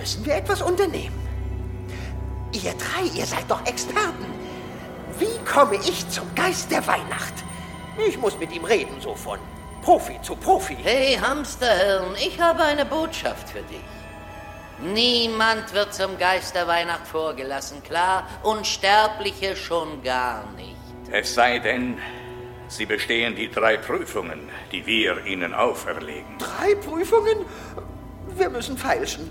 müssen wir etwas unternehmen. Ihr drei, ihr seid doch Experten. Wie komme ich zum Geist der Weihnacht? Ich muss mit ihm reden, so von Profi zu Profi. Hey, Hamsterhirn, ich habe eine Botschaft für dich. Niemand wird zum Geist der Weihnacht vorgelassen, klar? Unsterbliche schon gar nicht. Es sei denn, Sie bestehen die 3 Prüfungen, die wir Ihnen auferlegen. 3 Prüfungen? Wir müssen feilschen.